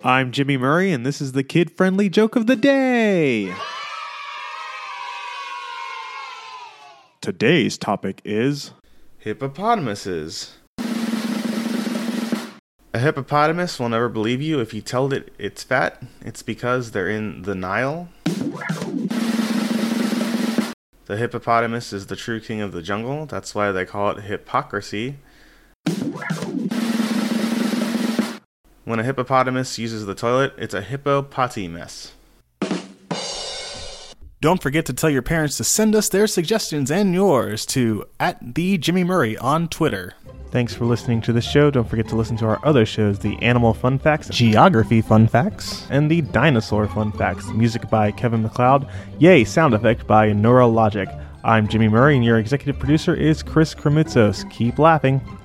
I'm Jimmy Murray, and this is the kid-friendly joke of the day. Today's topic is hippopotamuses. A hippopotamus will never believe you if you tell it it's fat. It's because they're in the Nile. The hippopotamus is the true king of the jungle. That's why they call it hypocrisy. When a hippopotamus uses the toilet, it's a hippopotty mess. Don't forget to tell your parents to send us their suggestions and yours to @TheJimmyMurray on Twitter. Thanks for listening to this show. Don't forget to listen to our other shows, the Animal Fun Facts, Geography Fun Facts, and the Dinosaur Fun Facts. Music by Kevin MacLeod. Yay! Sound effect by Neurologic. I'm Jimmy Murray, and your executive producer is Chris Kremitzos. Keep laughing.